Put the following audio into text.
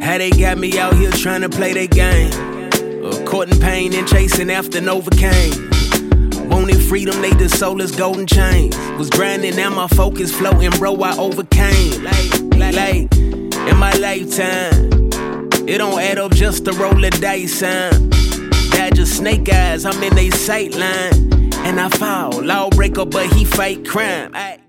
How they got me out here trying to play their game. Caught in pain and chasing after Novocaine. Wanted freedom, they the soulless golden chains. Was grinding, now my focus floating, bro, I overcame. Like, in my lifetime, it don't add up just to roll the dice, son. That just snake eyes, I'm in they sight line. And I fall, lawbreaker, but he fight crime.